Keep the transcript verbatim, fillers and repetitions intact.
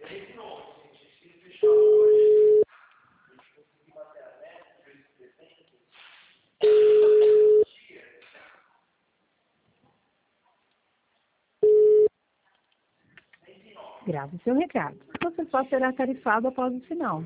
Grave seu recado. Você só será tarifado após o sinal.